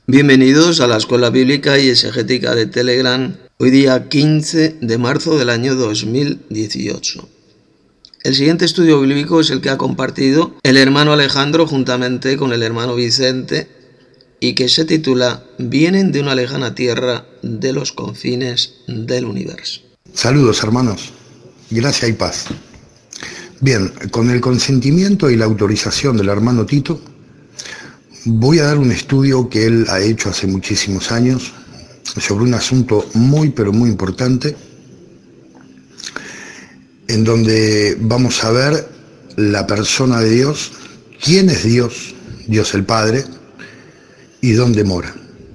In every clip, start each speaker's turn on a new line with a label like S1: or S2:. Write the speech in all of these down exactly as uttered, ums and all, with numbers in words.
S1: Bienvenidos a la Escuela Bíblica y Exegética de Telegram, hoy día quince de marzo del año dos mil dieciocho. El siguiente estudio bíblico es el que ha compartido el hermano Alejandro juntamente con el hermano Vicente y que se titula Vienen de una lejana tierra de los confines del universo.
S2: Saludos, hermanos. Gracia y paz. Bien, con el consentimiento y la autorización del hermano Tito, voy a dar un estudio que él ha hecho hace muchísimos años sobre un asunto muy pero muy importante, en donde vamos a ver la persona de Dios, quién es Dios, Dios el Padre, y dónde mora.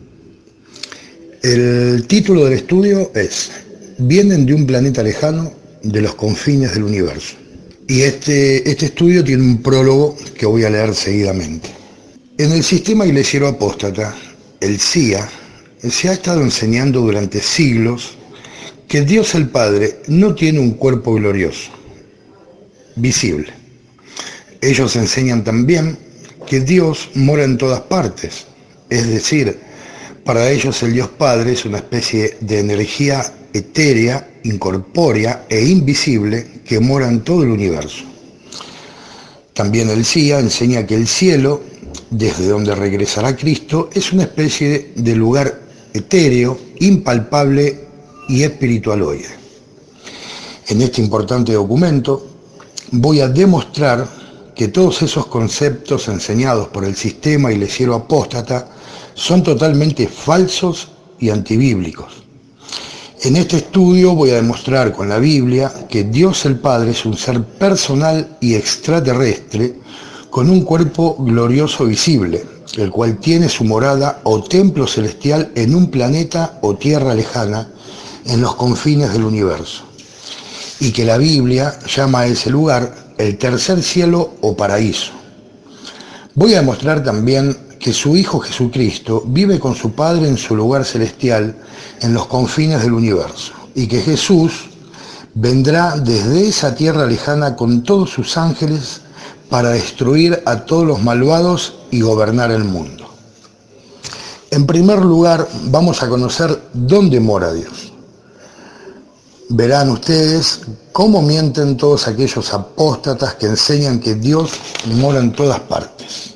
S2: El título del estudio es Vienen de un planeta lejano de los confines del universo. Y este, este estudio tiene un prólogo que voy a leer seguidamente. En el sistema iglesiero apóstata, el C I A, se ha estado enseñando durante siglos que Dios el Padre no tiene un cuerpo glorioso, visible. Ellos enseñan también que Dios mora en todas partes, es decir, para ellos el Dios Padre es una especie de energía etérea, incorpórea e invisible que mora en todo el universo. También el C I A enseña que el cielo, desde donde regresará Cristo, es una especie de lugar etéreo, impalpable y espiritualoide. En este importante documento voy a demostrar que todos esos conceptos enseñados por el sistema iglesiero apóstata son totalmente falsos y antibíblicos. En este estudio voy a demostrar con la Biblia que Dios el Padre es un ser personal y extraterrestre con un cuerpo glorioso visible, el cual tiene su morada o templo celestial en un planeta o tierra lejana en los confines del universo, y que la Biblia llama a ese lugar el tercer cielo o paraíso. Voy a demostrar también que su Hijo Jesucristo vive con su Padre en su lugar celestial en los confines del universo, y que Jesús vendrá desde esa tierra lejana con todos sus ángeles para destruir a todos los malvados y gobernar el mundo. En primer lugar, vamos a conocer dónde mora Dios. Verán ustedes cómo mienten todos aquellos apóstatas que enseñan que Dios mora en todas partes.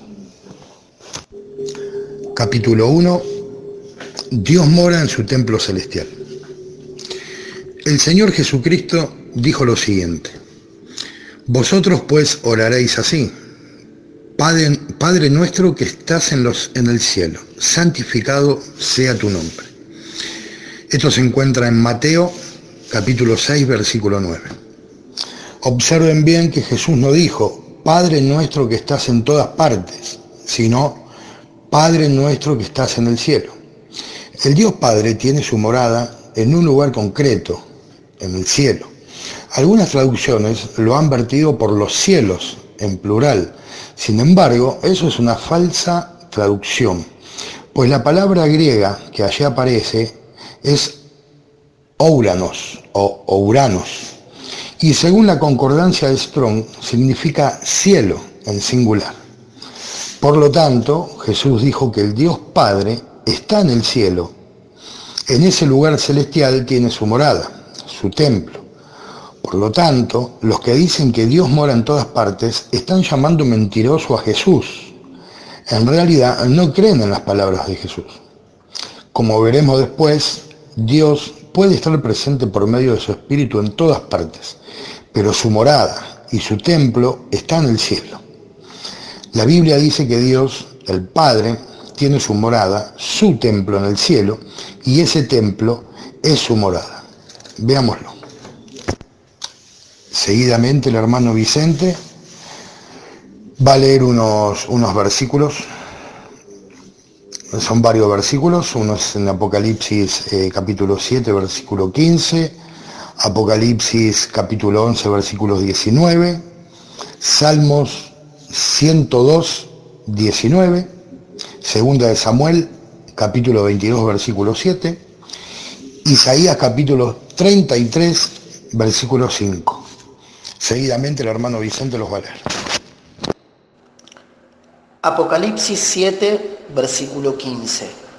S2: Capítulo uno. Dios mora en su templo celestial. El Señor Jesucristo dijo lo siguiente: Vosotros pues oraréis así: Padre, Padre nuestro que estás en, los, en el cielo, santificado sea tu nombre. Esto se encuentra en Mateo, capítulo seis, versículo nueve. Observen bien que Jesús no dijo, Padre nuestro que estás en todas partes, sino, Padre nuestro que estás en el cielo. El Dios Padre tiene su morada en un lugar concreto, en el cielo. Algunas traducciones lo han vertido por los cielos, en plural. Sin embargo, eso es una falsa traducción, pues la palabra griega que allí aparece es ouranos o ouranos, y según la concordancia de Strong significa cielo en singular. Por lo tanto, Jesús dijo que el Dios Padre está en el cielo. En ese lugar celestial tiene su morada, su templo. Por lo tanto, los que dicen que Dios mora en todas partes están llamando mentiroso a Jesús. En realidad no creen en las palabras de Jesús. Como veremos después, Dios puede estar presente por medio de su Espíritu en todas partes, pero su morada y su templo está en el cielo. La Biblia dice que Dios, el Padre, tiene su morada, su templo en el cielo, y ese templo es su morada. Veámoslo. Seguidamente el hermano Vicente va a leer unos, unos versículos. Son varios versículos. Uno es en Apocalipsis eh, capítulo siete, versículo quince. Apocalipsis capítulo once, versículos diecinueve. Salmos ciento dos, diecinueve. Segunda de Samuel capítulo veintidós, versículo siete. Isaías capítulo treinta y tres, versículo cinco. Seguidamente el hermano Vicente los va a leer.
S3: Apocalipsis siete, versículo quince.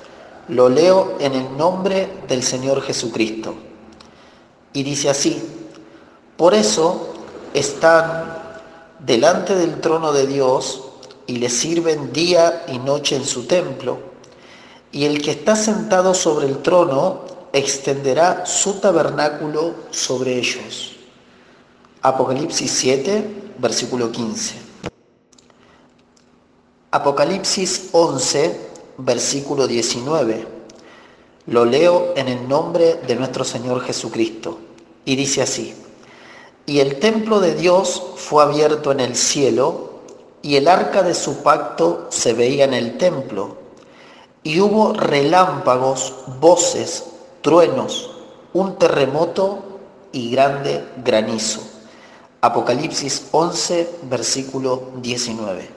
S3: Lo leo en el nombre del Señor Jesucristo. Y dice así: por eso están delante del trono de Dios y le sirven día y noche en su templo. Y el que está sentado sobre el trono extenderá su tabernáculo sobre ellos. Apocalipsis siete, versículo quince. Apocalipsis once, versículo diecinueve. Lo leo en el nombre de nuestro Señor Jesucristo. Y dice así: y el templo de Dios fue abierto en el cielo, y el arca de su pacto se veía en el templo. Y hubo relámpagos, voces, truenos, un terremoto y grande granizo. Apocalipsis once, versículo diecinueve.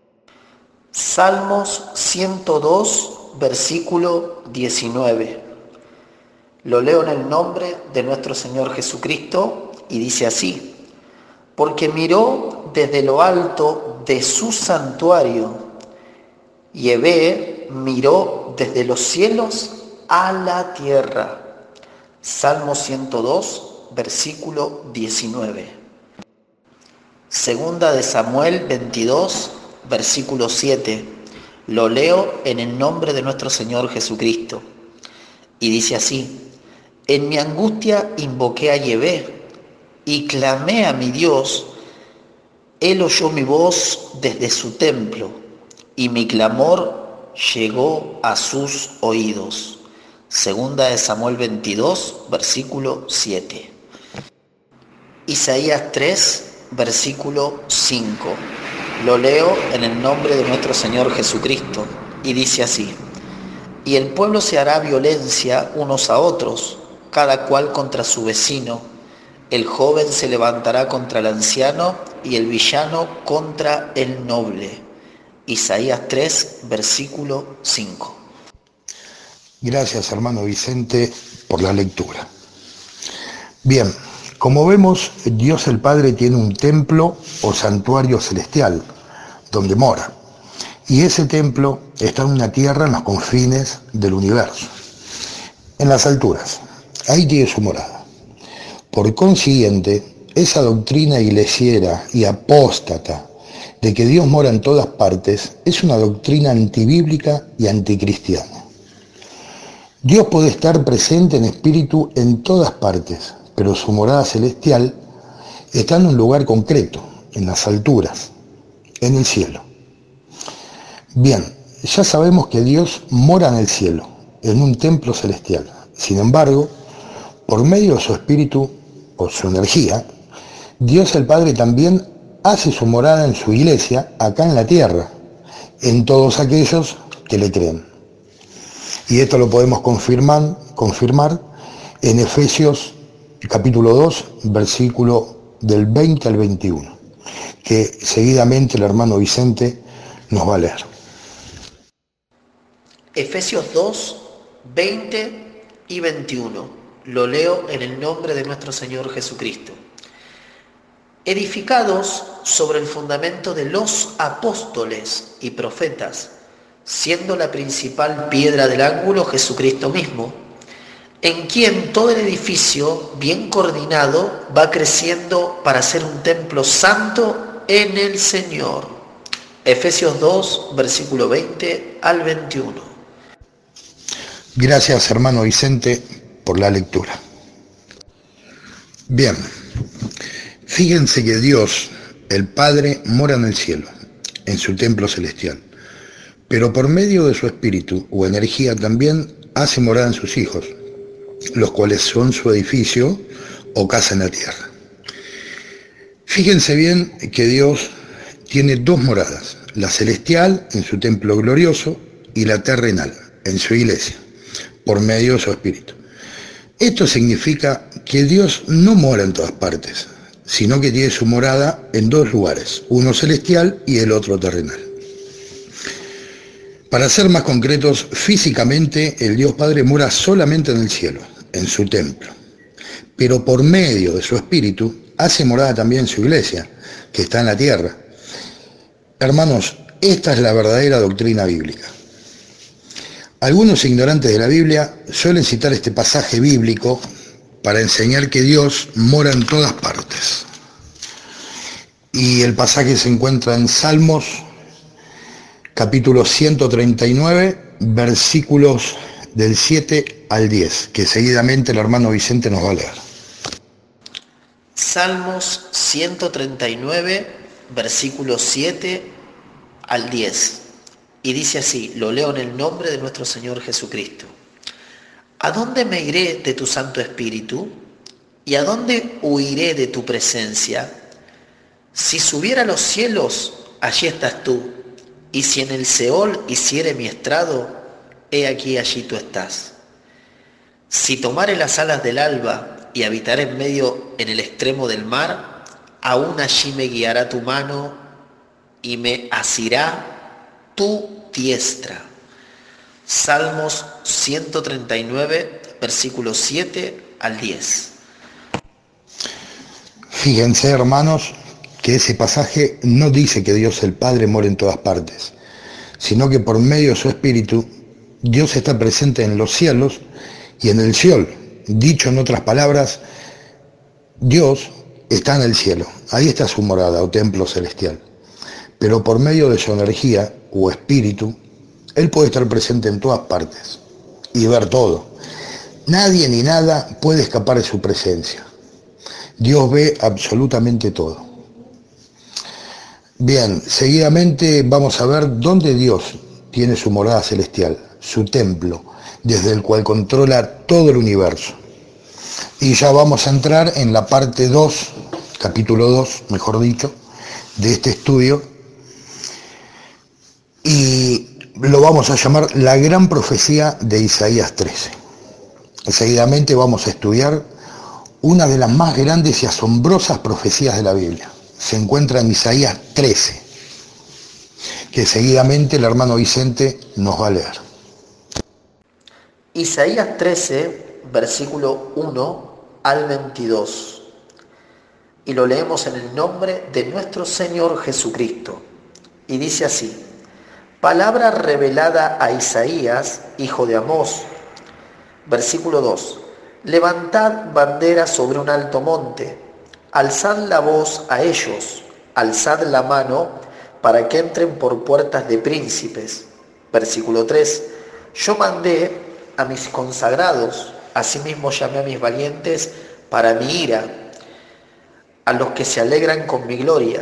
S3: Salmos ciento dos, versículo diecinueve. Lo leo en el nombre de nuestro Señor Jesucristo y dice así: porque miró desde lo alto de su santuario, Yahvé miró desde los cielos a la tierra. Salmo ciento dos, versículo diecinueve. Segunda de Samuel veintidós, versículo siete. Lo leo en el nombre de nuestro Señor Jesucristo. Y dice así: en mi angustia invoqué a Yahvé y clamé a mi Dios. Él oyó mi voz desde su templo y mi clamor llegó a sus oídos. Segunda de Samuel veintidós, versículo siete. Isaías tres, versículo cinco. Lo leo en el nombre de nuestro Señor Jesucristo y dice así: y el pueblo se hará violencia unos a otros, cada cual contra su vecino. El joven se levantará contra el anciano y el villano contra el noble. Isaías tres, versículo cinco.
S2: Gracias, hermano Vicente, por la lectura. Bien, como vemos, Dios el Padre tiene un templo o santuario celestial donde mora. Y ese templo está en una tierra en los confines del universo, en las alturas. Ahí tiene su morada. Por consiguiente, esa doctrina iglesiera y apóstata de que Dios mora en todas partes es una doctrina antibíblica y anticristiana. Dios puede estar presente en espíritu en todas partes, pero su morada celestial está en un lugar concreto, en las alturas, en el cielo. Bien, ya sabemos que Dios mora en el cielo, en un templo celestial. Sin embargo, por medio de su espíritu o su energía, Dios el Padre también hace su morada en su iglesia acá en la tierra, en todos aquellos que le creen. Y esto lo podemos confirmar, confirmar en Efesios capítulo dos, versículo del veinte al veintiuno, que seguidamente el hermano Vicente nos va a leer.
S3: Efesios dos, veinte y veintiuno. Lo leo en el nombre de nuestro Señor Jesucristo. Edificados sobre el fundamento de los apóstoles y profetas, siendo la principal piedra del ángulo Jesucristo mismo, en quien todo el edificio, bien coordinado, va creciendo para ser un templo santo en el Señor. Efesios dos, versículo veinte al veintiuno.
S2: Gracias, hermano Vicente, por la lectura. Bien, fíjense que Dios, el Padre, mora en el cielo, en su templo celestial, pero por medio de su espíritu o energía también hace morada en sus hijos, los cuales son su edificio o casa en la tierra. Fíjense bien que Dios tiene dos moradas, la celestial en su templo glorioso y la terrenal en su iglesia, por medio de su espíritu. Esto significa que Dios no mora en todas partes, sino que tiene su morada en dos lugares, uno celestial y el otro terrenal. Para ser más concretos, físicamente el Dios Padre mora solamente en el cielo, en su templo, pero por medio de su espíritu hace morada también en su iglesia, que está en la tierra. Hermanos, esta es la verdadera doctrina bíblica. Algunos ignorantes de la Biblia suelen citar este pasaje bíblico para enseñar que Dios mora en todas partes. Y el pasaje se encuentra en Salmos, capítulo ciento treinta y nueve, versículos del siete al diez, que seguidamente el hermano Vicente nos va a leer.
S3: Salmos ciento treinta y nueve, versículos siete al diez. Y dice así, lo leo en el nombre de nuestro Señor Jesucristo. ¿A dónde me iré de tu Santo Espíritu? ¿Y a dónde huiré de tu presencia? Si subiera a los cielos, allí estás tú. Y si en el Seol hiciere mi estrado, he aquí allí tú estás. Si tomare las alas del alba y habitaré en medio, en el extremo del mar, aún allí me guiará tu mano y me asirá tu diestra. Salmos ciento treinta y nueve, versículos siete al diez.
S2: Fíjense, hermanos, que ese pasaje no dice que Dios el Padre mora en todas partes, sino que por medio de su Espíritu, Dios está presente en los cielos y en el Seol. Dicho en otras palabras, Dios está en el cielo, ahí está su morada o templo celestial. Pero por medio de su energía o espíritu, Él puede estar presente en todas partes y ver todo. Nadie ni nada puede escapar de su presencia. Dios ve absolutamente todo. Bien, seguidamente vamos a ver dónde Dios tiene su morada celestial, su templo, desde el cual controla todo el universo. Y ya vamos a entrar en la parte dos, capítulo dos, mejor dicho, de este estudio, y lo vamos a llamar la gran profecía de Isaías trece. Seguidamente vamos a estudiar una de las más grandes y asombrosas profecías de la Biblia. Se encuentra en Isaías trece, que seguidamente el hermano Vicente nos va a leer.
S3: Isaías trece, versículo uno al veintidós. Y lo leemos en el nombre de nuestro Señor Jesucristo. Y dice así: palabra revelada a Isaías, hijo de Amós. Versículo dos. Levantad bandera sobre un alto monte, alzad la voz a ellos, alzad la mano para que entren por puertas de príncipes. Versículo tres. Yo mandé a mis consagrados, asimismo llamé a mis valientes para mi ira, a los que se alegran con mi gloria.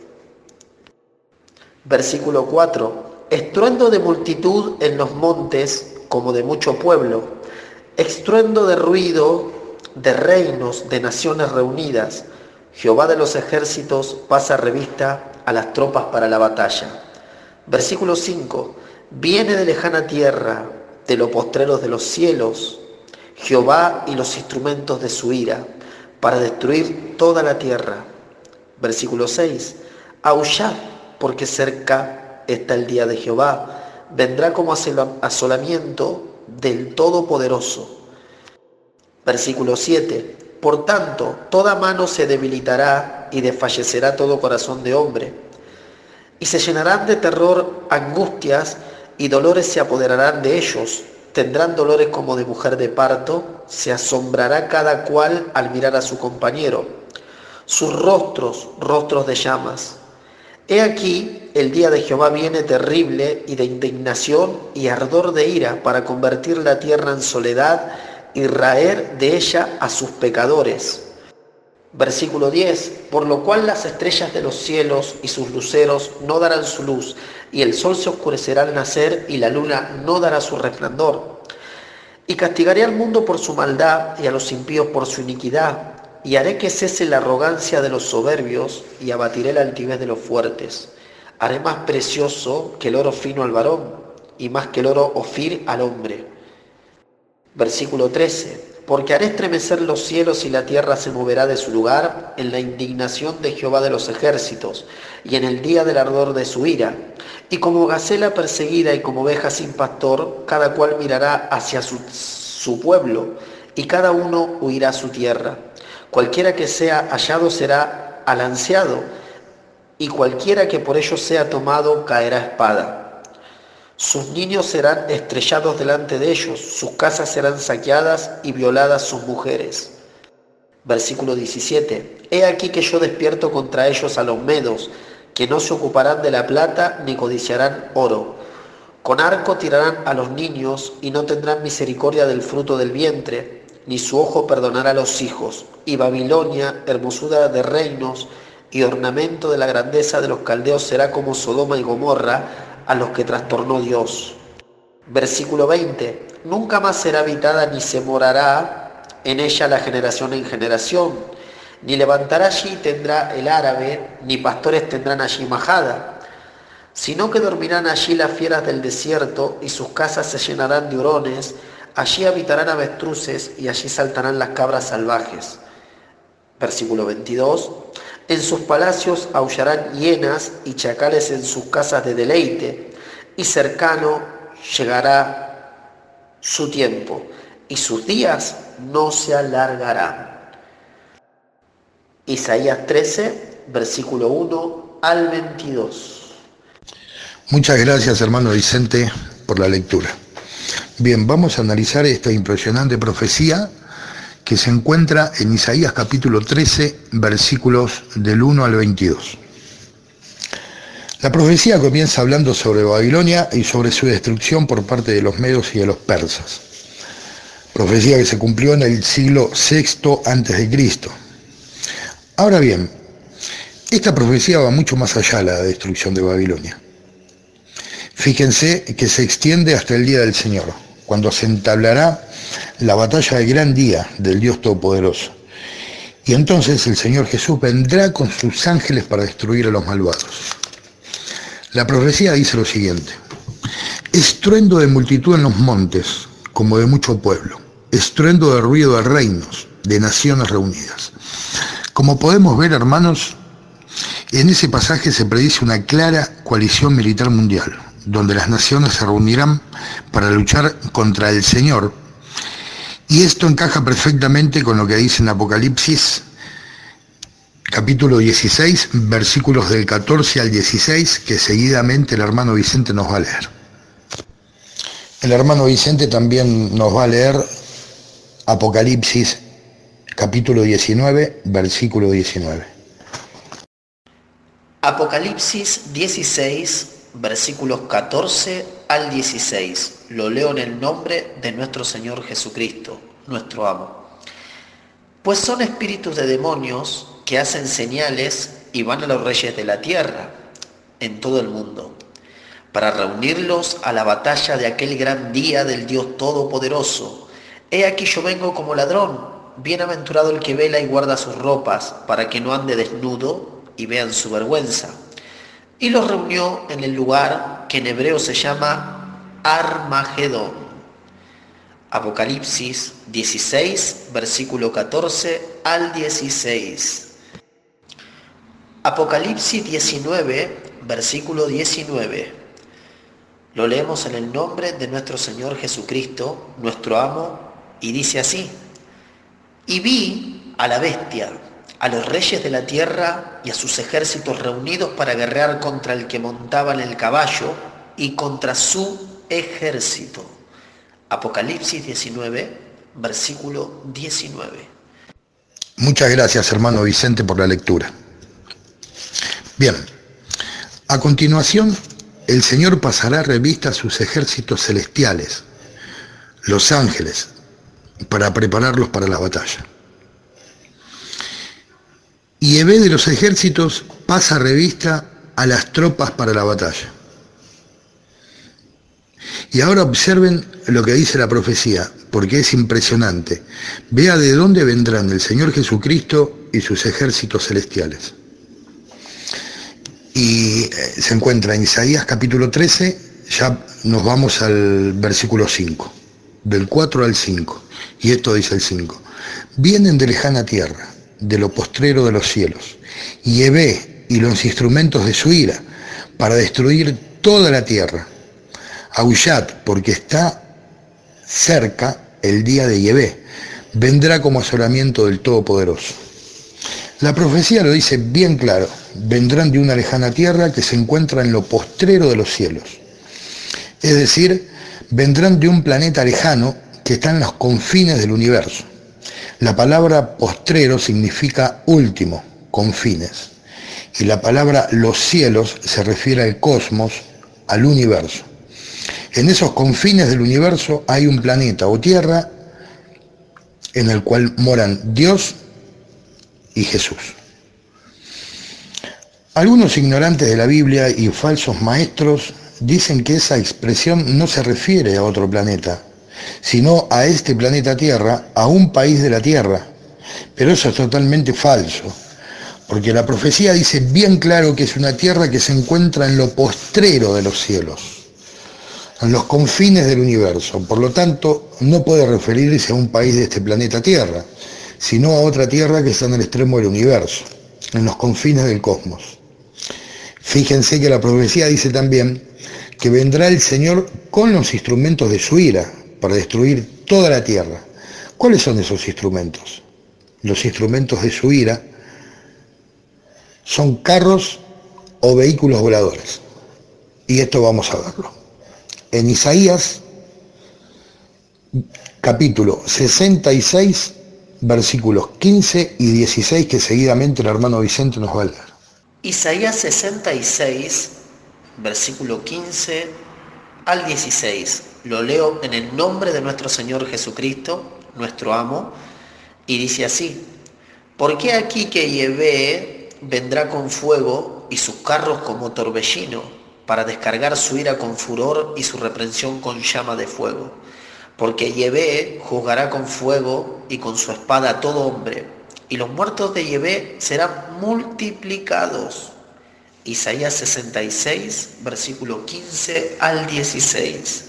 S3: Versículo cuatro. Estruendo de multitud en los montes como de mucho pueblo, estruendo de ruido de reinos, de naciones reunidas. Jehová de los ejércitos pasa revista a las tropas para la batalla. Versículo cinco. Viene de lejana tierra, de los postreros de los cielos, Jehová y los instrumentos de su ira, para destruir toda la tierra. Versículo seis. Aullad, porque cerca está el día de Jehová, vendrá como asolamiento del Todopoderoso. Versículo siete. Por tanto, toda mano se debilitará y desfallecerá todo corazón de hombre, y se llenarán de terror angustias, y dolores se apoderarán de ellos. Tendrán dolores como de mujer de parto, se asombrará cada cual al mirar a su compañero. Sus rostros, rostros de llamas. He aquí, el día de Jehová viene terrible y de indignación y ardor de ira para convertir la tierra en soledad y raer de ella a sus pecadores. Versículo diez. Por lo cual las estrellas de los cielos y sus luceros no darán su luz, y el sol se oscurecerá al nacer, y la luna no dará su resplandor. Y castigaré al mundo por su maldad, y a los impíos por su iniquidad, y haré que cese la arrogancia de los soberbios, y abatiré la altivez de los fuertes. Haré más precioso que el oro fino al varón, y más que el oro Ofir al hombre. Versículo trece. Porque haré estremecer los cielos y la tierra se moverá de su lugar en la indignación de Jehová de los ejércitos y en el día del ardor de su ira. Y como gacela perseguida y como oveja sin pastor, cada cual mirará hacia su, su pueblo y cada uno huirá a su tierra. Cualquiera que sea hallado será alanceado y cualquiera que por ello sea tomado caerá a espada. Sus niños serán estrellados delante de ellos, sus casas serán saqueadas y violadas sus mujeres. Versículo diecisiete. He aquí que yo despierto contra ellos a los medos, que no se ocuparán de la plata ni codiciarán oro. Con arco tirarán a los niños y no tendrán misericordia del fruto del vientre, ni su ojo perdonará a los hijos. Y Babilonia, hermosura de reinos y ornamento de la grandeza de los caldeos, será como Sodoma y Gomorra, a los que trastornó Dios. Versículo veinte. Nunca más será habitada ni se morará en ella la generación en generación, ni levantará allí tendrá el árabe, ni pastores tendrán allí majada, sino que dormirán allí las fieras del desierto, y sus casas se llenarán de hurones, allí habitarán avestruces, y allí saltarán las cabras salvajes. Versículo veintidós. En sus palacios aullarán hienas y chacales en sus casas de deleite, y cercano llegará su tiempo, y sus días no se alargarán. Isaías trece, versículo uno al veintidós.
S2: Muchas gracias, hermano Vicente, por la lectura. Bien, vamos a analizar esta impresionante profecía que se encuentra en Isaías capítulo trece, versículos del uno al veintidós. La profecía comienza hablando sobre Babilonia y sobre su destrucción por parte de los medos y de los persas. Profecía que se cumplió en el siglo sexto antes de Cristo. Ahora bien, esta profecía va mucho más allá de la destrucción de Babilonia. Fíjense que se extiende hasta el día del Señor, cuando se entablará la batalla del gran día del Dios Todopoderoso. Y entonces el Señor Jesús vendrá con sus ángeles para destruir a los malvados. La profecía dice lo siguiente: estruendo de multitud en los montes, como de mucho pueblo, estruendo de ruido de reinos, de naciones reunidas. Como podemos ver, hermanos, en ese pasaje se predice una clara coalición militar mundial, donde las naciones se reunirán para luchar contra el Señor. Y esto encaja perfectamente con lo que dice en Apocalipsis, capítulo dieciséis, versículos del catorce al dieciséis, que seguidamente el hermano Vicente nos va a leer. El hermano Vicente también nos va a leer Apocalipsis, capítulo diecinueve, versículo diecinueve.
S3: Apocalipsis dieciséis, versículos catorce al dieciséis. Lo leo en el nombre de nuestro Señor Jesucristo, nuestro amo. Pues son espíritus de demonios que hacen señales y van a los reyes de la tierra en todo el mundo, para reunirlos a la batalla de aquel gran día del Dios Todopoderoso. He aquí yo vengo como ladrón. Bienaventurado el que vela y guarda sus ropas, para que no ande desnudo y vean su vergüenza. Y los reunió en el lugar que en hebreo se llama Armagedón. Apocalipsis dieciséis, versículo catorce al dieciséis. Apocalipsis diecinueve, versículo diecinueve. Lo leemos en el nombre de nuestro Señor Jesucristo, nuestro amo, y dice así: y vi a la bestia, a los reyes de la tierra y a sus ejércitos reunidos para guerrear contra el que montaba en el caballo y contra su ejército. Apocalipsis diecinueve, versículo diecinueve.
S2: Muchas gracias, hermano Vicente, por la lectura. Bien, a continuación, el Señor pasará revista a sus ejércitos celestiales, los ángeles, para prepararlos para la batalla. Y Yahvé de los ejércitos pasa revista a las tropas para la batalla. Y ahora observen lo que dice la profecía, porque es impresionante. Vea de dónde vendrán el Señor Jesucristo y sus ejércitos celestiales. Y se encuentra en Isaías capítulo trece, ya nos vamos al versículo cinco, del cuatro al cinco. Y esto dice el cinco. Vienen de lejana tierra, de lo postrero de los cielos, y Yahvé y los instrumentos de su ira, para destruir toda la tierra. Aullad, porque está cerca el día de Yahvé, vendrá como asolamiento del Todopoderoso. La profecía lo dice bien claro: vendrán de una lejana tierra que se encuentra en lo postrero de los cielos. Es decir, vendrán de un planeta lejano que está en los confines del universo. La palabra postrero significa último, confines. Y la palabra los cielos se refiere al cosmos, al universo. En esos confines del universo hay un planeta o tierra en el cual moran Dios y Jesús. Algunos ignorantes de la Biblia y falsos maestros dicen que esa expresión no se refiere a otro planeta, sino a este planeta Tierra, a un país de la Tierra. Pero eso es totalmente falso, porque la profecía dice bien claro que es una tierra que se encuentra en lo postrero de los cielos, en los confines del universo. Por lo tanto, no puede referirse a un país de este planeta Tierra, sino a otra tierra que está en el extremo del universo, en los confines del cosmos. Fíjense que la profecía dice también que vendrá el Señor con los instrumentos de su ira para destruir toda la tierra. ¿Cuáles son esos instrumentos? Los instrumentos de su ira son carros o vehículos voladores. Y esto vamos a verlo. En Isaías, capítulo sesenta y seis, versículos quince y dieciséis, que seguidamente el hermano Vicente nos va a leer.
S3: Isaías sesenta y seis, versículo quince al dieciséis. Lo leo en el nombre de nuestro Señor Jesucristo, nuestro amo, y dice así: porque aquí que Yahvé vendrá con fuego y sus carros como torbellino, para descargar su ira con furor y su reprensión con llama de fuego. Porque Yahvé juzgará con fuego y con su espada a todo hombre, y los muertos de Yahvé serán multiplicados. Isaías sesenta y seis, versículo quince al dieciséis.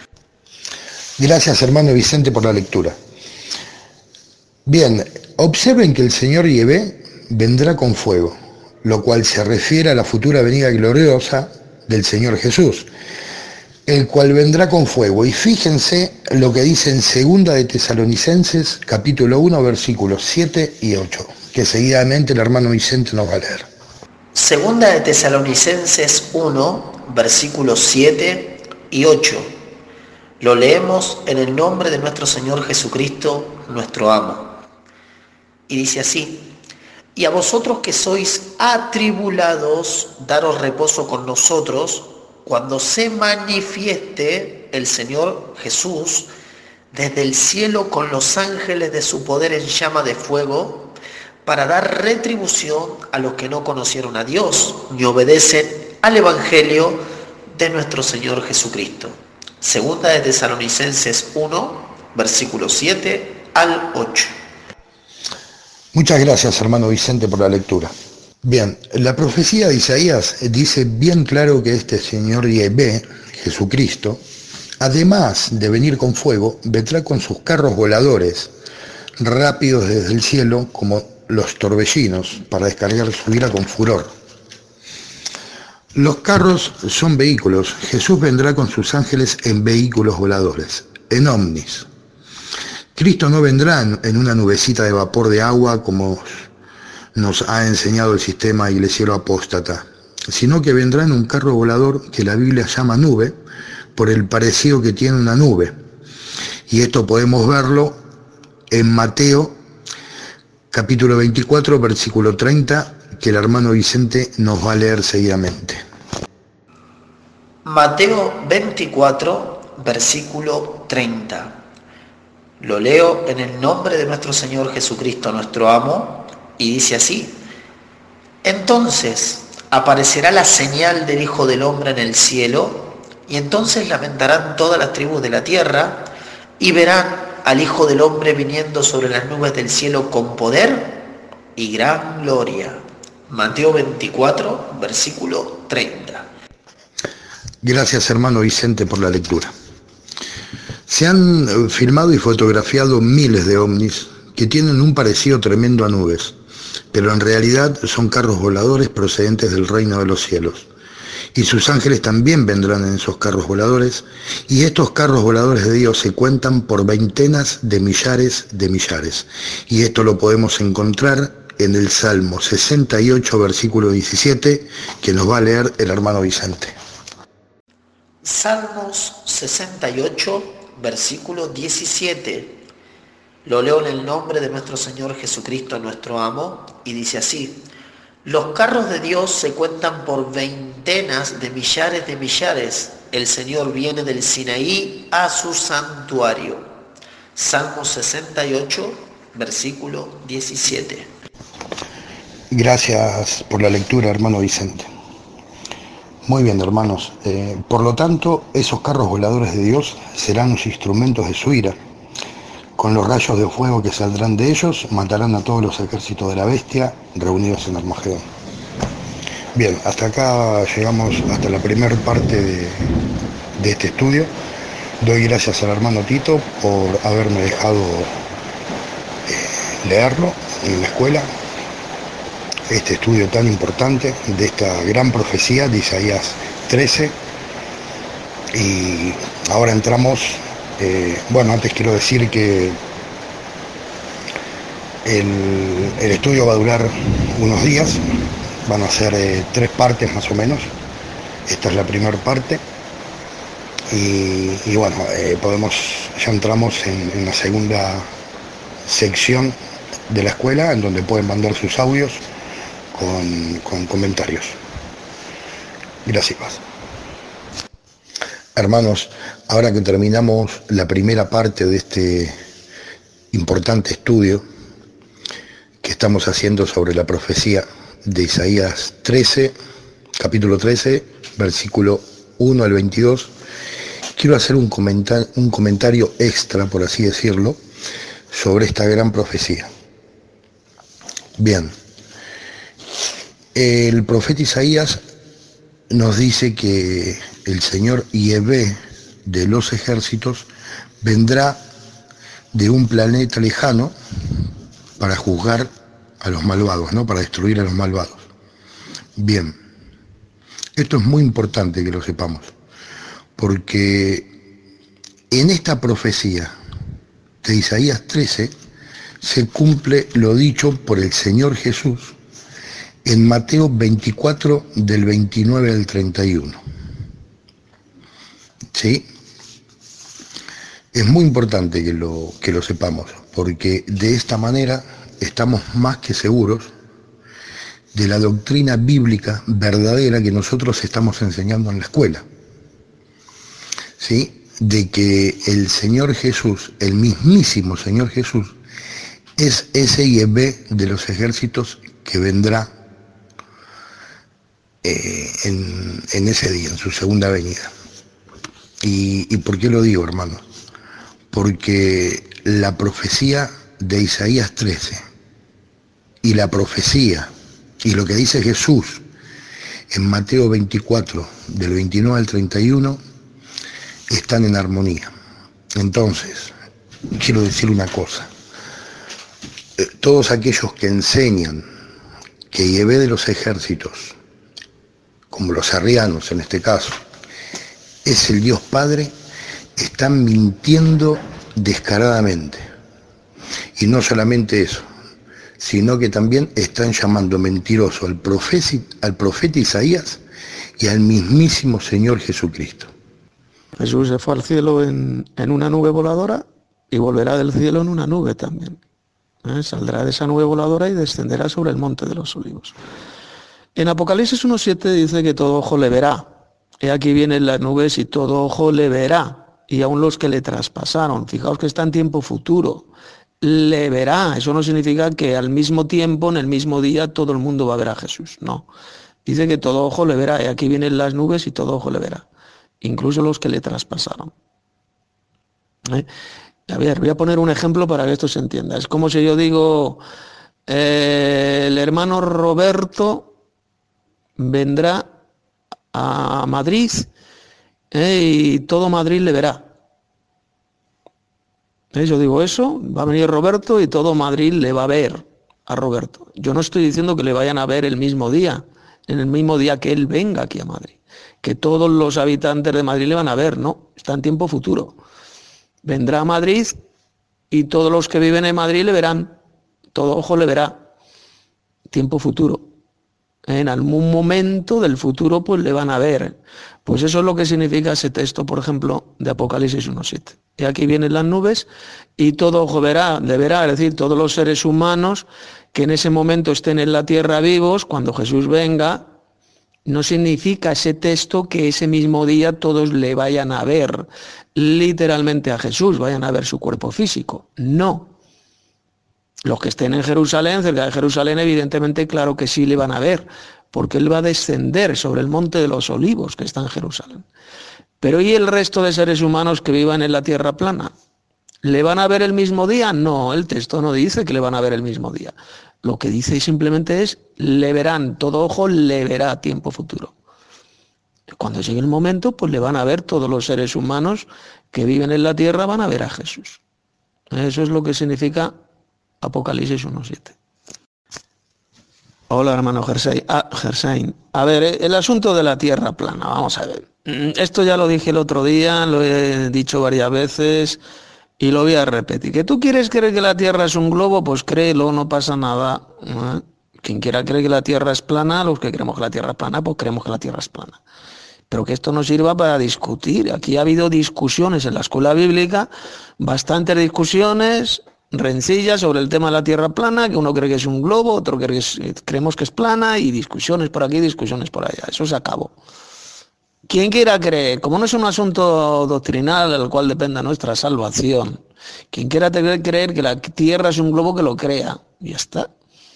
S2: Gracias, hermano Vicente, por la lectura. Bien, observen que el Señor Yahvé vendrá con fuego, lo cual se refiere a la futura venida gloriosa del Señor Jesús, el cual vendrá con fuego. Y fíjense lo que dice en Segunda de Tesalonicenses, capítulo uno, versículos siete y ocho, que seguidamente el hermano Vicente nos va a leer.
S3: Segunda de Tesalonicenses uno, versículos siete y ocho. Lo leemos en el nombre de nuestro Señor Jesucristo, nuestro amo. Y dice así: y a vosotros que sois atribulados, daros reposo con nosotros, cuando se manifieste el Señor Jesús desde el cielo con los ángeles de su poder en llama de fuego, para dar retribución a los que no conocieron a Dios ni obedecen al Evangelio de nuestro Señor Jesucristo. Segunda de Tesalonicenses uno, versículos siete al ocho.
S2: Muchas gracias, hermano Vicente, por la lectura. Bien, la profecía de Isaías dice bien claro que este Señor Yahvé, Jesucristo, además de venir con fuego, vendrá con sus carros voladores, rápidos desde el cielo como los torbellinos, para descargar su ira con furor. Los carros son vehículos. Jesús vendrá con sus ángeles en vehículos voladores, en ovnis. Cristo no vendrá en una nubecita de vapor de agua como nos ha enseñado el sistema iglesiero apóstata, sino que vendrá en un carro volador que la Biblia llama nube, por el parecido que tiene una nube. Y esto podemos verlo en Mateo, capítulo veinticuatro, versículo treinta, que el hermano Vicente nos va a leer seguidamente.
S3: Mateo veinticuatro, versículo treinta. Lo leo en el nombre de nuestro Señor Jesucristo, nuestro amo, y dice así: entonces aparecerá la señal del Hijo del Hombre en el cielo, y entonces lamentarán todas las tribus de la tierra, y verán al Hijo del Hombre viniendo sobre las nubes del cielo con poder y gran gloria. Mateo veinticuatro, versículo treinta.
S2: Gracias, hermano Vicente, por la lectura. Se han filmado y fotografiado miles de ovnis que tienen un parecido tremendo a nubes, pero en realidad son carros voladores procedentes del reino de los cielos. Y sus ángeles también vendrán en esos carros voladores, y estos carros voladores de Dios se cuentan por veintenas de millares de millares. Y esto lo podemos encontrar en el Salmo sesenta y ocho, versículo diecisiete, que nos va a leer el hermano Vicente.
S3: Salmos sesenta y ocho, versículo diecisiete. Lo leo en el nombre de nuestro Señor Jesucristo, nuestro amo, y dice así: los carros de Dios se cuentan por veintenas de millares de millares. El Señor viene del Sinaí a su santuario. Salmos sesenta y ocho, versículo diecisiete.
S2: Gracias por la lectura, hermano Vicente. Muy bien, hermanos. Eh, por lo tanto, esos carros voladores de Dios serán los instrumentos de su ira. Con los rayos de fuego que saldrán de ellos, matarán a todos los ejércitos de la bestia reunidos en Armagedón. Bien, hasta acá llegamos, hasta la primera parte de, de este estudio. Doy gracias al hermano Tito por haberme dejado eh, leerlo en la escuela, este estudio tan importante de esta gran profecía de Isaías trece. Y ahora entramos, eh, bueno, antes quiero decir que el, el estudio va a durar unos días, van a ser eh, tres partes más o menos. Esta es la primera parte. Y, y bueno, eh, podemos, ya entramos en, en la segunda sección de la escuela, en donde pueden mandar sus audios con, con comentarios. Gracias. Hermanos, ahora que terminamos la primera parte de este importante estudio que estamos haciendo sobre la profecía de Isaías trece, capítulo trece, versículo uno al veintidós, quiero hacer un comentario, un comentario extra, por así decirlo, sobre esta gran profecía. Bien, el profeta Isaías nos dice que el Señor Yahvé de los ejércitos vendrá de un planeta lejano para juzgar a los malvados, ¿no? Para destruir a los malvados. Bien, esto es muy importante que lo sepamos, porque en esta profecía de Isaías trece se cumple lo dicho por el Señor Jesús en Mateo veinticuatro, del veintinueve al treinta y uno. ¿Sí? Es muy importante que lo, que lo sepamos, porque de esta manera estamos más que seguros de la doctrina bíblica verdadera que nosotros estamos enseñando en la escuela. ¿Sí? De que el Señor Jesús, el mismísimo Señor Jesús, es ese Yahvé de los ejércitos que vendrá eh, en, en ese día, en su segunda venida. ¿Y, y por qué lo digo, hermanos? Porque la profecía de Isaías trece y la profecía y lo que dice Jesús en Mateo veinticuatro, del veintinueve al treinta y uno, están en armonía. Entonces, quiero decir una cosa. Todos aquellos que enseñan que Yahvé de los ejércitos, como los arrianos en este caso, es el Dios Padre, están mintiendo descaradamente. Y no solamente eso, sino que también están llamando mentiroso al profeta, al profeta Isaías y al mismísimo Señor Jesucristo.
S1: Jesús se fue al cielo en, en una nube voladora y volverá del cielo en una nube también. ¿Eh? Saldrá de esa nube voladora y descenderá sobre el monte de los olivos. En Apocalipsis uno siete dice que todo ojo le verá. He aquí vienen las nubes y todo ojo le verá. Y aun los que le traspasaron. Fijaos que está en tiempo futuro. Le verá. Eso no significa que al mismo tiempo, en el mismo día, todo el mundo va a ver a Jesús. No. Dice que todo ojo le verá. Y aquí vienen las nubes y todo ojo le verá. Incluso los que le traspasaron. ¿Eh? A ver, voy a poner un ejemplo para que esto se entienda. Es como si yo digo, eh, el hermano Roberto vendrá a Madrid eh, y todo Madrid le verá. ¿Eh? Yo digo eso, va a venir Roberto y todo Madrid le va a ver a Roberto. Yo no estoy diciendo que le vayan a ver el mismo día, en el mismo día que él venga aquí a Madrid. Que todos los habitantes de Madrid le van a ver, no, está en tiempo futuro. Vendrá a Madrid y todos los que viven en Madrid le verán, todo ojo le verá, tiempo futuro. En algún momento del futuro pues le van a ver. Pues eso es lo que significa ese texto, por ejemplo, de Apocalipsis uno siete. Y aquí vienen las nubes y todo ojo verá, le verá, es decir, todos los seres humanos que en ese momento estén en la tierra vivos, cuando Jesús venga, no significa ese texto que ese mismo día todos le vayan a ver literalmente a Jesús, vayan a ver su cuerpo físico. No. Los que estén en Jerusalén, cerca de Jerusalén, evidentemente, claro que sí le van a ver, porque Él va a descender sobre el monte de los olivos que está en Jerusalén. Pero ¿y el resto de seres humanos que vivan en la tierra plana? ¿Le van a ver el mismo día? No, el texto no dice que le van a ver el mismo día. Lo que dice simplemente es, le verán, todo ojo le verá a tiempo futuro. Cuando llegue el momento, pues le van a ver todos los seres humanos que viven en la tierra, van a ver a Jesús. Eso es lo que significa Apocalipsis uno siete. Hola, hermano Gersain. Ah, Gersain. A ver, el asunto de la tierra plana, vamos a ver. Esto ya lo dije el otro día, lo he dicho varias veces y lo voy a repetir. ¿Que tú quieres creer que la tierra es un globo? Pues créelo, no pasa nada. ¿Eh? Quien quiera creer que la tierra es plana, los que creemos que la tierra es plana, pues creemos que la tierra es plana. Pero que esto nos sirva para discutir. Aquí ha habido discusiones en la escuela bíblica, bastantes discusiones, rencillas sobre el tema de la tierra plana, que uno cree que es un globo, otro cree que es, creemos que es plana, y discusiones por aquí, discusiones por allá. Eso se acabó. Quien quiera creer, como no es un asunto doctrinal del cual dependa nuestra salvación, quien quiera creer que la tierra es un globo, que lo crea, y ya está.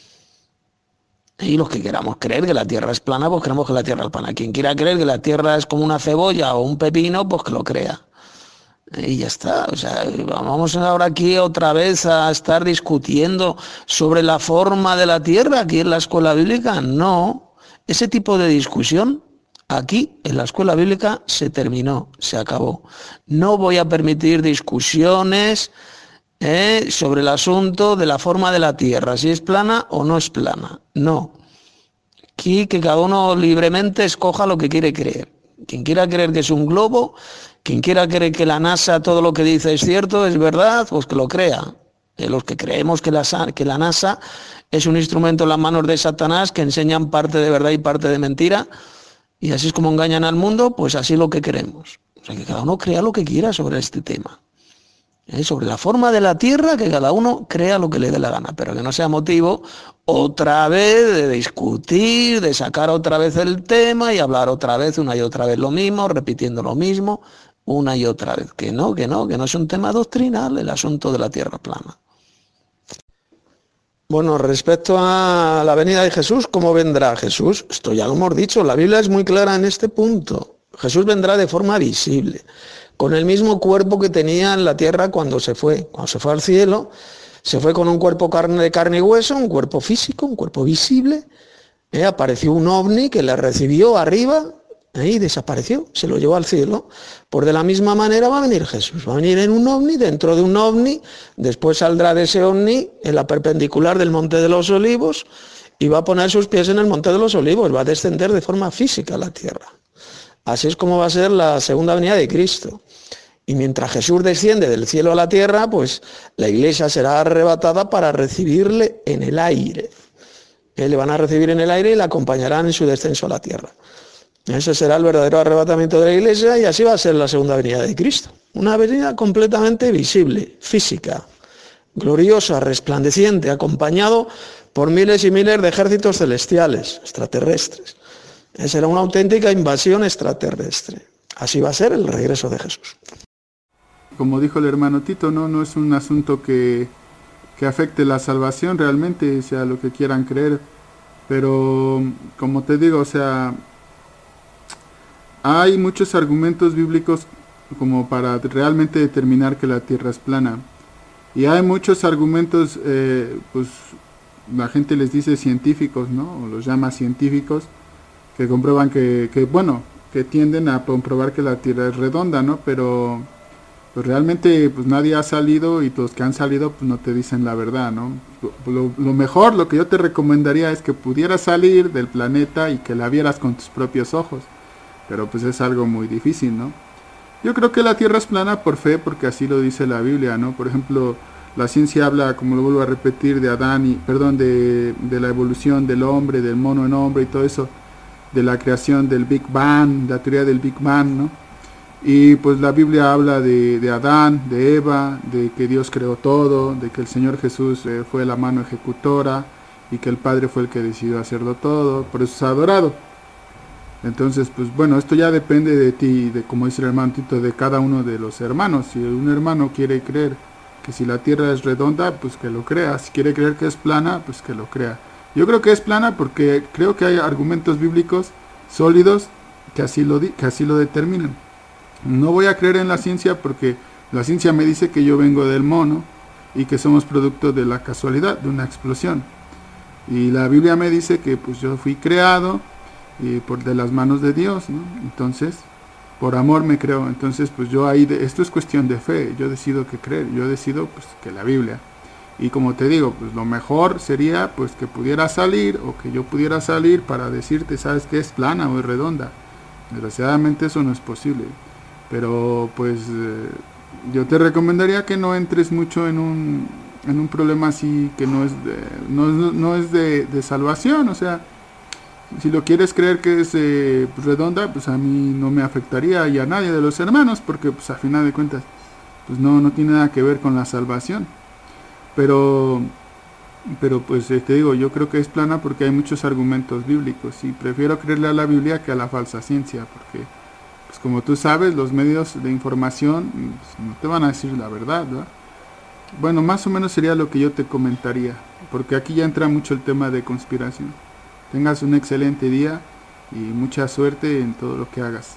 S1: Y los que queramos creer que la tierra es plana, pues creemos que la tierra es plana. Quien quiera creer que la tierra es como una cebolla o un pepino, pues que lo crea. Y ya está. O sea, vamos ahora aquí otra vez a estar discutiendo sobre la forma de la tierra aquí en la escuela bíblica. No, ese tipo de discusión aquí en la escuela bíblica se terminó, se acabó. No voy a permitir discusiones eh, sobre el asunto de la forma de la tierra, si es plana o no es plana. No. Aquí que cada uno libremente escoja lo que quiere creer. Quien quiera creer que es un globo, quien quiera creer que la NASA todo lo que dice es cierto, es verdad, pues que lo crea. Eh, los que creemos que la, que la NASA es un instrumento en las manos de Satanás que enseñan parte de verdad y parte de mentira, y así es como engañan al mundo, pues así es lo que queremos. O sea, que cada uno crea lo que quiera sobre este tema. Eh, sobre la forma de la tierra, que cada uno crea lo que le dé la gana, pero que no sea motivo otra vez de discutir, de sacar otra vez el tema y hablar otra vez, una y otra vez lo mismo, repitiendo lo mismo, una y otra vez. Que no, que no, que no es un tema doctrinal el asunto de la tierra plana. Bueno, respecto a la venida de Jesús, ¿cómo vendrá Jesús? Esto ya lo hemos dicho, la Biblia es muy clara en este punto. Jesús vendrá de forma visible, con el mismo cuerpo que tenía en la tierra cuando se fue. Cuando se fue al cielo, se fue con un cuerpo carne de carne y hueso, un cuerpo físico, un cuerpo visible. Eh, apareció un ovni que le recibió arriba eh, y desapareció, se lo llevó al cielo. Pues de la misma manera va a venir Jesús, va a venir en un ovni, dentro de un ovni, después saldrá de ese ovni en la perpendicular del Monte de los Olivos y va a poner sus pies en el Monte de los Olivos, va a descender de forma física a la tierra. Así es como va a ser la segunda venida de Cristo. Y mientras Jesús desciende del cielo a la tierra, pues la iglesia será arrebatada para recibirle en el aire. Eh, le van a recibir en el aire y le acompañarán en su descenso a la tierra. Ese será el verdadero arrebatamiento de la iglesia y así va a ser la segunda venida de Cristo. Una venida completamente visible, física, gloriosa, resplandeciente, acompañado por miles y miles de ejércitos celestiales, extraterrestres. Será una auténtica invasión extraterrestre. Así va a ser el regreso de Jesús.
S4: Como dijo el hermano Tito, no, no es un asunto que, que afecte la salvación realmente, sea lo que quieran creer. Pero, como te digo, o sea, hay muchos argumentos bíblicos como para realmente determinar que la tierra es plana. Y hay muchos argumentos, eh, pues la gente les dice científicos, ¿no? O los llama científicos, que comprueban que, que, bueno, que tienden a comprobar que la Tierra es redonda, ¿no? Pero pues realmente pues nadie ha salido y los que han salido pues no te dicen la verdad, ¿no? Lo, lo mejor, lo que yo te recomendaría es que pudieras salir del planeta y que la vieras con tus propios ojos, pero pues es algo muy difícil, ¿no? Yo creo que la Tierra es plana por fe, porque así lo dice la Biblia, ¿no? Por ejemplo, La ciencia habla, como lo vuelvo a repetir, de Adán y, perdón, de, de la evolución del hombre, del mono en hombre y todo eso, de la creación del Big Bang, la teoría del Big Bang, ¿no? Y pues la Biblia habla de, de Adán, de Eva, de que Dios creó todo, de que el Señor Jesús eh, fue la mano ejecutora y que el Padre fue el que decidió hacerlo todo, por eso es adorado. Entonces, pues bueno, esto ya depende de ti, de como dice el hermano Tito, de cada uno de los hermanos. Si un hermano quiere creer que si la tierra es redonda, pues que lo crea. Si quiere creer que es plana, pues que lo crea. Yo creo que es plana porque creo que hay argumentos bíblicos sólidos que así lo, di que así lo determinan. No voy a creer en la ciencia porque la ciencia me dice que yo vengo del mono y que somos producto de la casualidad, de una explosión. Y la Biblia me dice que pues yo fui creado y por de las manos de Dios, ¿no? Entonces, por amor me creo. Entonces, pues yo ahí, de, esto es cuestión de fe. Yo decido qué creer. Yo decido pues que la Biblia. Y como te digo, pues lo mejor sería pues que pudiera salir o que yo pudiera salir para decirte, ¿sabes qué? Es plana o es redonda. Desgraciadamente eso no es posible. Pero pues eh, yo te recomendaría que no entres mucho en un, en un problema así que no es de, no, no es de, de salvación. O sea, si lo quieres creer que es eh, pues redonda, pues a mí no me afectaría y a nadie de los hermanos, porque pues a final de cuentas pues no, no tiene nada que ver con la salvación. Pero, pero pues eh, te digo, yo creo que es plana porque hay muchos argumentos bíblicos y prefiero creerle a la Biblia que a la falsa ciencia, porque pues como tú sabes, los medios de información pues, no te van a decir la verdad, ¿verdad? Bueno, más o menos sería lo que yo te comentaría, porque aquí ya entra mucho el tema de conspiración. Tengas un excelente día y mucha suerte en todo lo que hagas.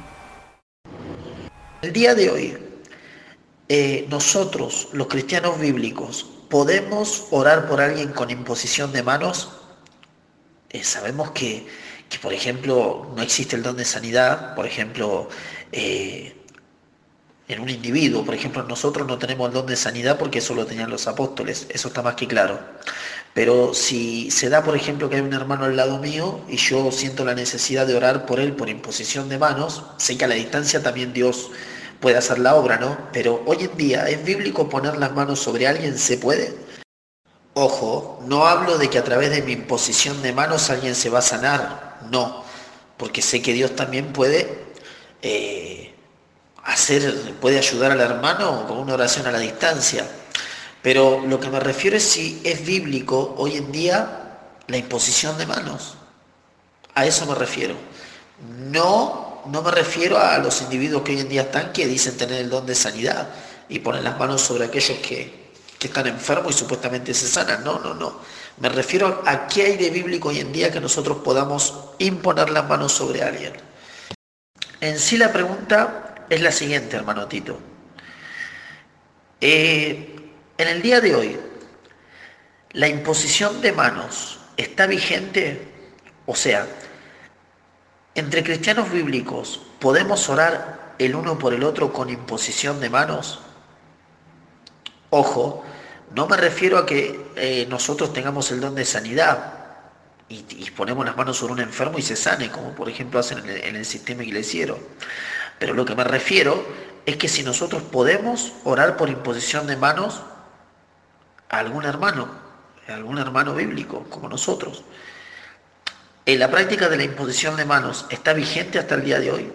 S3: El día de hoy, eh, nosotros, los cristianos bíblicos, ¿podemos orar por alguien con imposición de manos? Eh, sabemos que, que, por ejemplo, no existe el don de sanidad, por ejemplo, eh, en un individuo, por ejemplo, nosotros no tenemos el don de sanidad porque eso lo tenían los apóstoles, eso está más que claro. Pero si se da, por ejemplo, que hay un hermano al lado mío y yo siento la necesidad de orar por él por imposición de manos, sé que a la distancia también Dios puede hacer la obra, ¿no? Pero hoy en día, ¿es bíblico poner las manos sobre alguien? ¿Se puede? Ojo, no hablo de que a través de mi imposición de manos alguien se va a sanar, no, porque sé que Dios también puede eh, hacer, puede ayudar al hermano con una oración a la distancia. Pero lo que me refiero es si es bíblico hoy en día la imposición de manos. A eso me refiero. No, no me refiero a los individuos que hoy en día están que dicen tener el don de sanidad y ponen las manos sobre aquellos que, que están enfermos y supuestamente se sanan. No, no, no. Me refiero a qué hay de bíblico hoy en día que nosotros podamos imponer las manos sobre alguien. En sí la pregunta es la siguiente, hermano Tito. Eh... En el día de hoy, ¿la imposición de manos está vigente? O sea, entre cristianos bíblicos, ¿podemos orar el uno por el otro con imposición de manos? Ojo, no me refiero a que eh, nosotros tengamos el don de sanidad y, y ponemos las manos sobre un enfermo y se sane, como por ejemplo hacen en el, en el sistema iglesiero. Pero lo que me refiero es que si nosotros podemos orar por imposición de manos a algún hermano, a algún hermano bíblico como nosotros. ¿En la práctica de la imposición de manos está vigente hasta el día de hoy?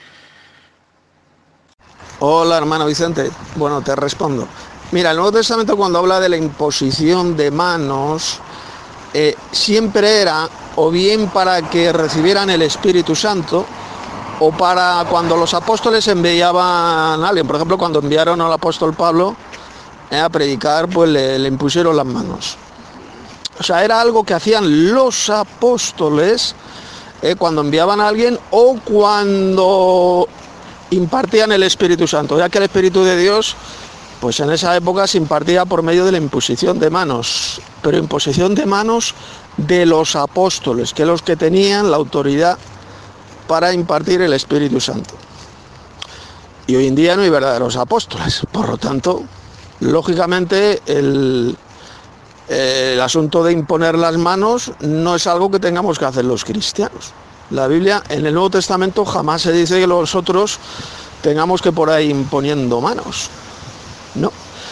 S1: Hola, hermano Vicente. Bueno, te respondo. Mira, el Nuevo Testamento cuando habla de la imposición de manos, eh, siempre era o bien para que recibieran el Espíritu Santo o para cuando los apóstoles enviaban a alguien. Por ejemplo, cuando enviaron al apóstol Pablo a predicar, pues le, le impusieron las manos. O sea, era algo que hacían los apóstoles eh, cuando enviaban a alguien o cuando impartían el Espíritu Santo, ya que el Espíritu de Dios, pues en esa época se impartía por medio de la imposición de manos, pero imposición de manos de los apóstoles, que los que tenían la autoridad para impartir el Espíritu Santo. Y hoy en día no hay verdaderos apóstoles, por lo tanto, lógicamente el, el asunto de imponer las manos no es algo que tengamos que hacer los cristianos. La Biblia, en el Nuevo Testamento, jamás se dice que nosotros tengamos que por ahí imponiendo manos. No.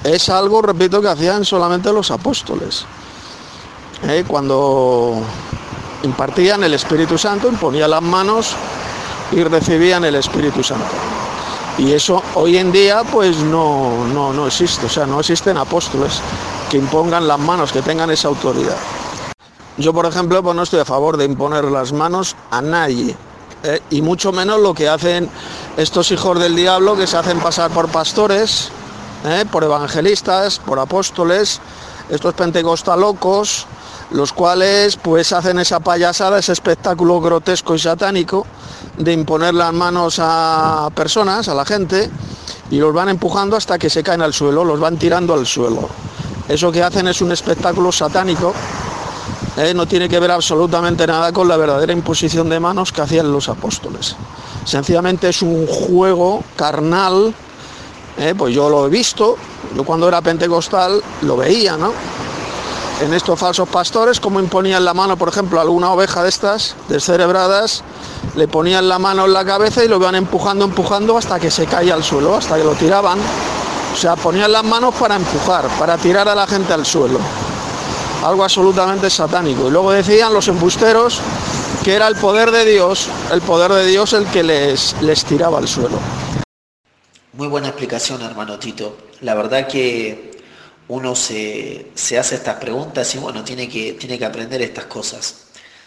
S1: es algo, repito, que hacían solamente los apóstoles. ¿Eh? Cuando impartían el Espíritu Santo, imponían las manos y recibían el Espíritu Santo. Y eso hoy en día pues no, no, no existe, o sea, no existen apóstoles que impongan las manos, que tengan esa autoridad. Yo, por ejemplo, pues no estoy a favor de imponer las manos a nadie, ¿eh? Y mucho menos lo que hacen estos hijos del diablo, que se hacen pasar por pastores, ¿eh? Por evangelistas, por apóstoles, estos pentecostalocos, los cuales pues hacen esa payasada, ese espectáculo grotesco y satánico de imponer las manos a personas, a la gente, y los van empujando hasta que se caen al suelo, los van tirando al suelo. Eso que hacen es un espectáculo satánico, ¿eh? No tiene que ver absolutamente nada con la verdadera imposición de manos que hacían los apóstoles. Sencillamente es un juego carnal, ¿eh? Pues yo lo he visto, yo cuando era pentecostal lo veía, ¿no? En estos falsos pastores, como imponían la mano, por ejemplo, a alguna oveja de estas, descerebradas, le ponían la mano en la cabeza y lo iban empujando, empujando hasta que se caía al suelo, hasta que lo tiraban. O sea, ponían las manos para empujar, para tirar a la gente al suelo. Algo absolutamente satánico. Y luego decían los embusteros que era el poder de Dios, el poder de Dios el que les, les tiraba al suelo.
S3: Muy buena explicación, hermano Tito. La verdad que uno se, se hace estas preguntas y bueno, tiene que, tiene que aprender estas cosas.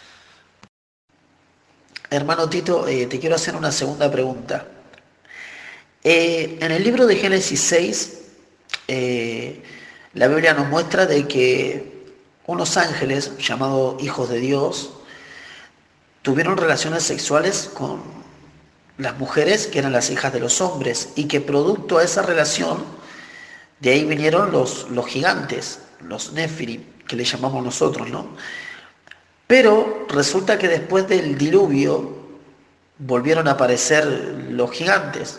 S3: Hermano Tito, eh, te quiero hacer una segunda pregunta. Eh, en el libro de Génesis seis, eh, la Biblia nos muestra de que unos ángeles llamados hijos de Dios tuvieron relaciones sexuales con las mujeres que eran las hijas de los hombres y que producto de esa relación, de ahí vinieron los, los gigantes, los Nefilim, que le llamamos nosotros, ¿no? Pero resulta que después del diluvio volvieron a aparecer los gigantes.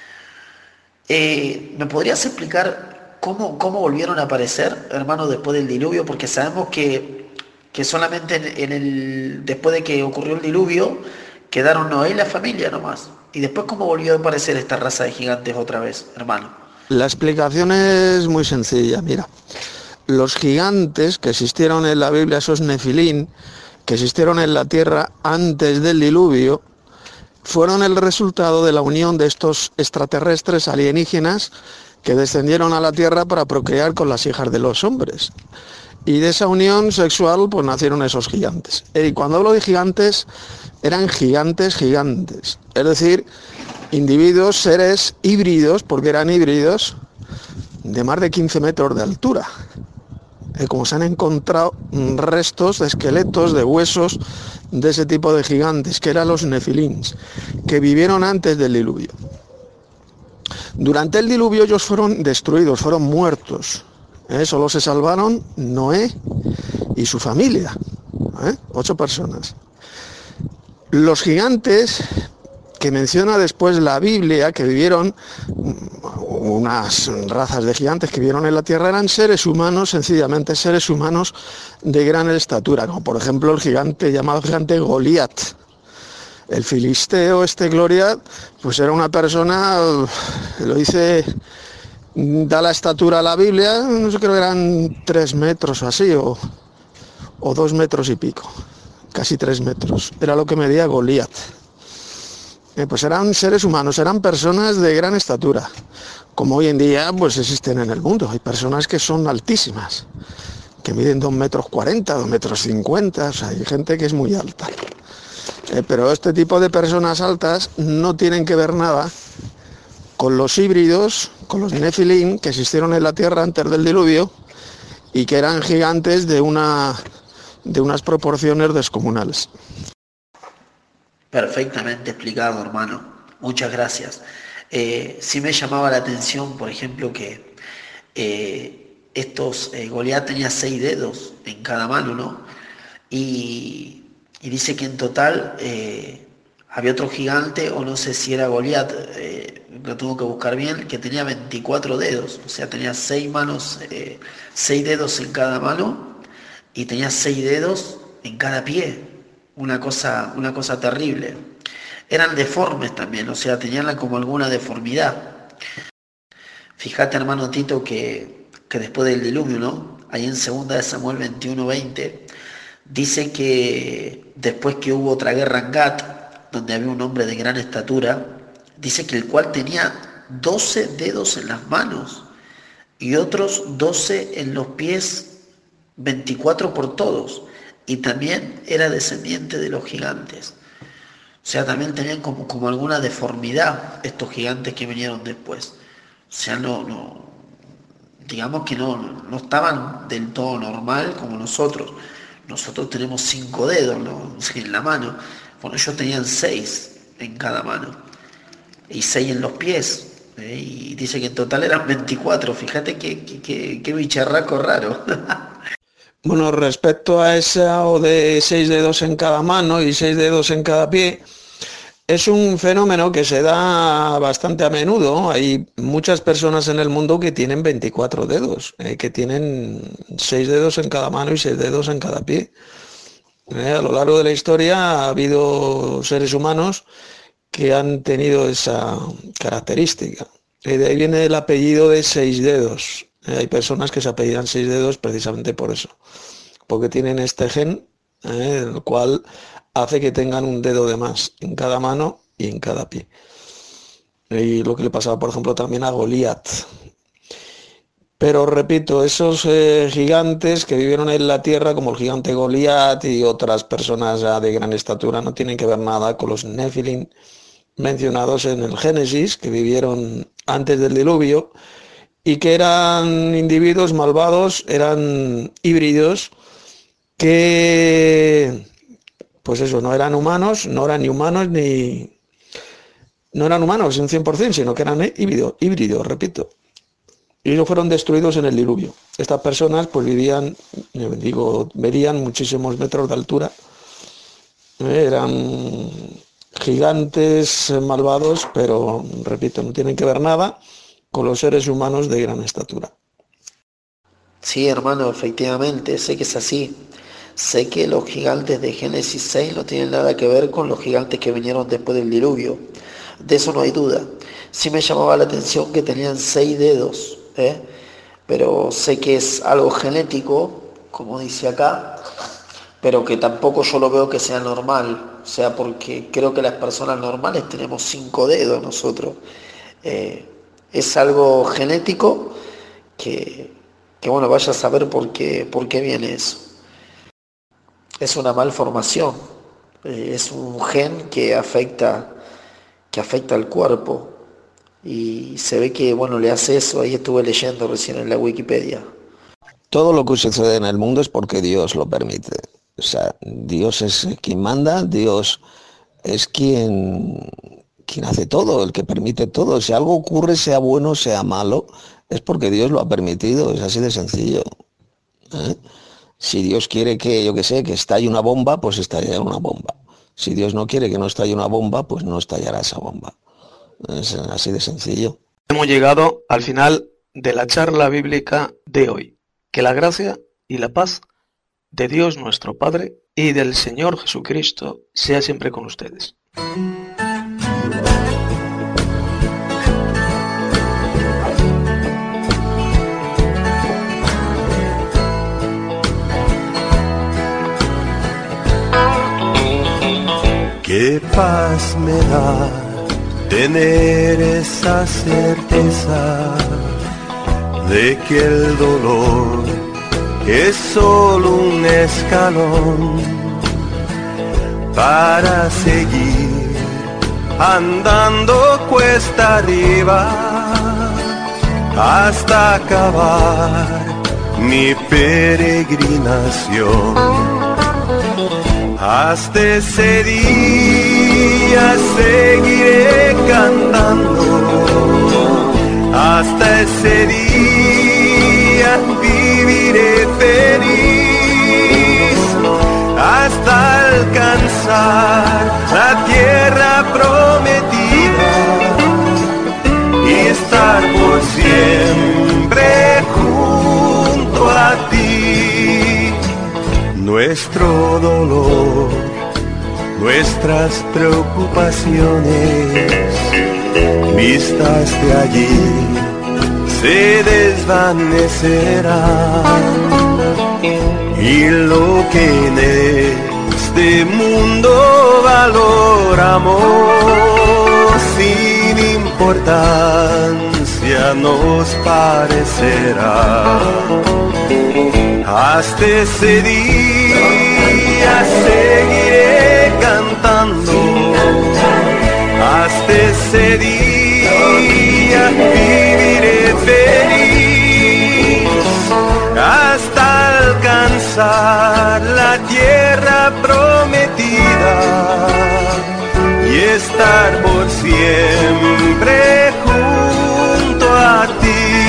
S3: Eh, ¿Me podrías explicar cómo, cómo volvieron a aparecer, hermano, después del diluvio? Porque sabemos que, que solamente en, en el, después de que ocurrió el diluvio quedaron Noé y la familia nomás. ¿Y después cómo volvió a aparecer esta raza de gigantes otra vez, hermano?
S1: La explicación es muy sencilla, mira. Los gigantes que existieron en la Biblia, esos Nefilim, que existieron en la tierra antes del diluvio, fueron el resultado de la unión de estos extraterrestres alienígenas que descendieron a la tierra para procrear con las hijas de los hombres. Y de esa unión sexual pues nacieron esos gigantes. Y cuando hablo de gigantes, eran gigantes gigantes, es decir, individuos, seres híbridos, porque eran híbridos, de más de quince metros de altura. Eh, como se han encontrado restos de esqueletos, de huesos de ese tipo de gigantes, que eran los Nefilins, que vivieron antes del diluvio. Durante el diluvio ellos fueron destruidos, fueron muertos. Eh, solo se salvaron Noé y su familia, ¿eh? ocho personas. Los gigantes que menciona después la Biblia, que vivieron, unas razas de gigantes que vivieron en la tierra, eran seres humanos, sencillamente seres humanos de gran estatura, como por ejemplo el gigante llamado gigante Goliat. El filisteo, este Goliat, pues era una persona, lo dice, da la estatura a la Biblia, no sé, creo que eran tres metros o así, o, o dos metros y pico, casi tres metros, era lo que medía Goliat. Eh, pues eran seres humanos, eran personas de gran estatura, como hoy en día pues existen en el mundo. Hay personas que son altísimas, que miden dos metros cuarenta, dos metros cincuenta, o sea, hay gente que es muy alta. Eh, pero este tipo de personas altas no tienen que ver nada con los híbridos, con los Nefilim, que existieron en la tierra antes del diluvio y que eran gigantes de, una, de unas proporciones descomunales.
S3: Perfectamente explicado, hermano. Muchas gracias. Eh, sí me llamaba la atención, por ejemplo, que eh, estos eh, Goliat tenía seis dedos en cada mano, ¿no? Y, y dice que en total eh, había otro gigante, o no sé si era Goliat, eh, lo tuvo que buscar bien, que tenía veinticuatro dedos. O sea, tenía seis manos, eh, seis dedos en cada mano y tenía seis dedos en cada pie. Una cosa, una cosa terrible. Eran deformes también, o sea, tenían como alguna deformidad. Fíjate, hermano Tito, que, que después del diluvio, ¿no? Ahí en segunda de Samuel veintiuno veinte, dice que después que hubo otra guerra en Gat, donde había un hombre de gran estatura, dice que el cual tenía doce dedos en las manos y otros doce en los pies, veinticuatro por todos, y también era descendiente de los gigantes. O sea, también tenían como, como alguna deformidad estos gigantes que vinieron después. O sea, no, no, digamos que no, no estaban del todo normal como nosotros. Nosotros tenemos cinco dedos, ¿no?, en la mano. Bueno, ellos tenían seis en cada mano y seis en los pies. ¿eh? Y dice que en total eran veinticuatro. Fíjate qué, qué, qué, qué bicharraco raro.
S1: Bueno, respecto a eso de seis dedos en cada mano y seis dedos en cada pie, es un fenómeno que se da bastante a menudo. Hay muchas personas en el mundo que tienen veinticuatro dedos, eh, que tienen seis dedos en cada mano y seis dedos en cada pie. Eh, a lo largo de la historia ha habido seres humanos que han tenido esa característica. Y de ahí viene el apellido de seis dedos. Eh, hay personas que se apellidan seis dedos precisamente por eso, porque tienen este gen, eh, el cual hace que tengan un dedo de más en cada mano y en cada pie. Y lo que le pasaba, por ejemplo, también a Goliat. Pero repito, esos eh, gigantes que vivieron en la tierra, como el gigante Goliat y otras personas ya de gran estatura, no tienen que ver nada con los Nefilim mencionados en el Génesis, que vivieron antes del diluvio y que eran individuos malvados, eran híbridos que, pues eso, no eran humanos, no eran ni humanos ni... No eran humanos en cien por ciento, sino que eran híbridos, híbridos, repito. Y ellos fueron destruidos en el diluvio. Estas personas pues vivían, digo, medían muchísimos metros de altura. Eh, eran gigantes malvados, pero, repito, no tienen que ver nada con los seres humanos de gran estatura.
S3: Sí, hermano, efectivamente, sé que es así. Sé que los gigantes de Génesis seis no tienen nada que ver con los gigantes que vinieron después del diluvio. De eso no hay duda. Sí me llamaba la atención que tenían seis dedos, ¿eh? Pero sé que es algo genético, como dice acá, pero que tampoco yo lo veo que sea normal. O sea, porque creo que las personas normales tenemos cinco dedos nosotros. Eh, es algo genético que, que, bueno, vaya a saber por qué, por qué viene eso. Es una malformación, eh, es un gen que afecta, que afecta al cuerpo. Y se ve que, bueno, le hace eso. Ahí estuve leyendo recién en la Wikipedia.
S1: Todo lo que sucede en el mundo es porque Dios lo permite. O sea, Dios es quien manda, Dios es quien, quien hace todo, el que permite todo. Si algo ocurre, sea bueno, sea malo, es porque Dios lo ha permitido, es así de sencillo. ¿Eh? Si Dios quiere que, yo qué sé, que estalle una bomba, pues estallará una bomba. Si Dios no quiere que no estalle una bomba, pues no estallará esa bomba. Es así de sencillo. Hemos llegado al final de la charla bíblica de hoy. Que la gracia y la paz de Dios nuestro Padre y del Señor Jesucristo sea siempre con ustedes.
S5: Qué paz me da tener esa certeza de que el dolor es solo un escalón para seguir andando cuesta arriba hasta acabar mi peregrinación. Hasta ese día seguiré cantando, hasta ese día viviré feliz, hasta alcanzar la tierra prometida y estar por siempre junto a ti. Nuestro dolor, nuestras preocupaciones, vistas de allí, se desvanecerán, y lo que en este mundo valoramos sin importancia nos parecerá. Hasta ese día seguiré cantando, hasta ese día viviré feliz, hasta alcanzar la tierra prometida y estar por siempre junto a ti.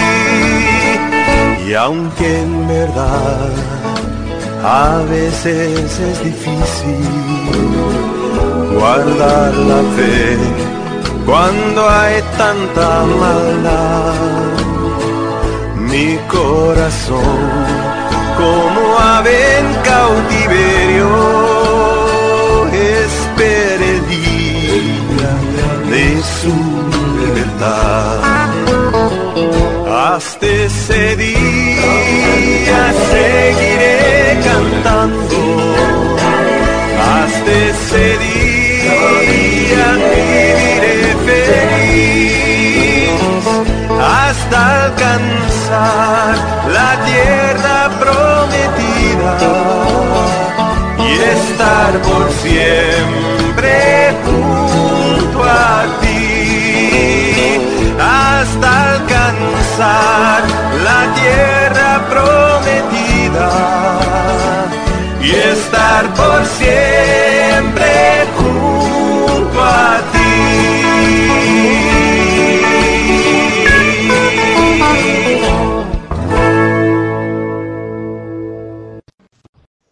S5: Y aunque en verdad a veces es difícil guardar la fe cuando hay tanta maldad, mi corazón como ave en cautiverio espera el día de su libertad. Hasta ese día seguiré cantando, hasta ese día viviré feliz, hasta alcanzar la tierra prometida y estar por siempre junto a ti, hasta alcanzar la tierra prometida y estar por siempre